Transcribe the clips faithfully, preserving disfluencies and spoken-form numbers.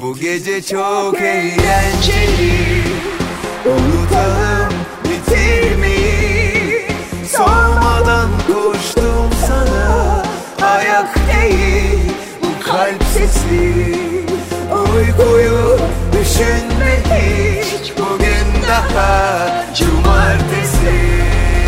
Bu gece çok eğlenceli, unutalım bitirmeyi. Sormadan koştum sana, ayak değil bu kalp sesi. Uykuyu düşünme hiç, bugün daha cumartesi.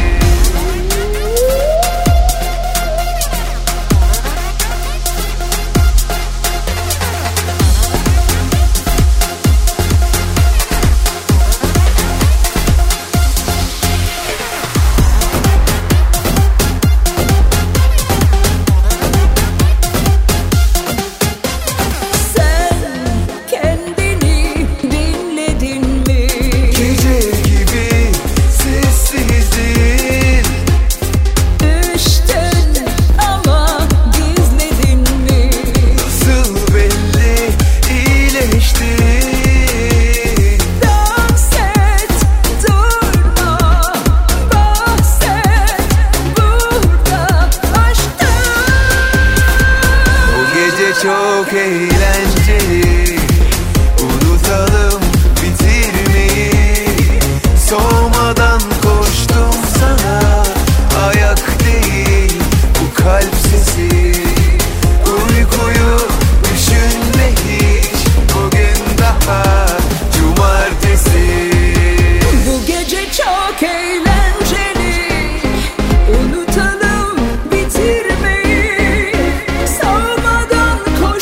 Çok eğlenceli, unutalım bitirmeyi. Soğumadan koştum sana, ayak değil bu kalp sesi. Uykuyu düşünme hiç, bugün daha cumartesi. Bu gece çok eğlenceli, unutalım bitirmeyi. Soğumadan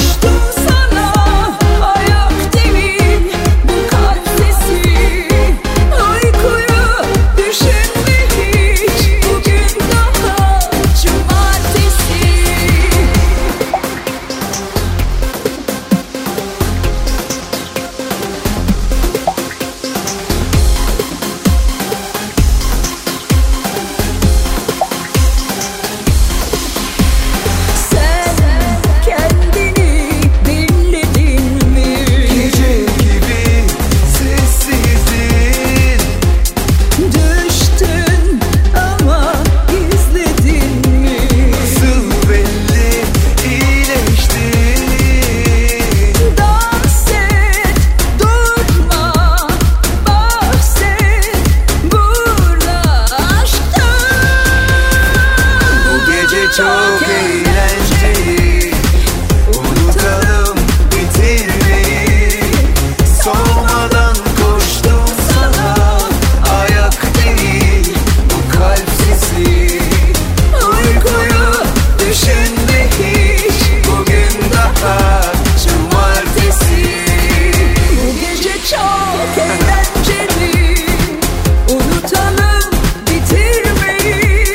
çok eğlenceli, unutalım bitirmeyi. Soğumadan koştum sana, ayak değil bu kalp sesi. Uykuyu düşünme hiç, bugün daha cumartesi. Bu gece çok eğlenceli, unutalım bitirmeyi.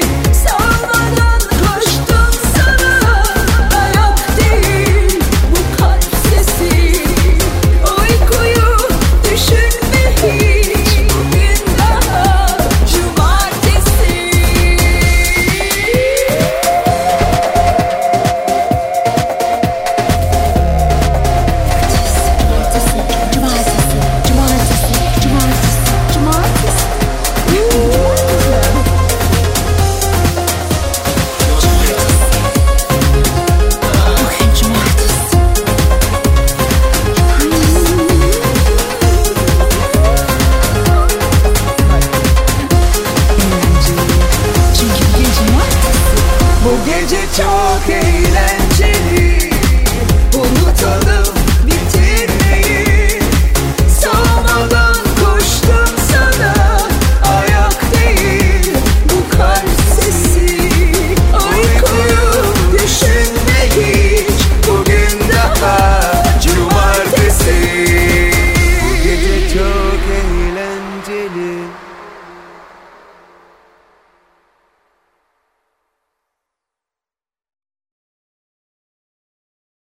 Bu gece çok eğlenceli, unutalım bitirmeyi. Soğumadan koştum sana, ayak değil bu kalp sesi. Uykuyu düşünme hiç, bugün daha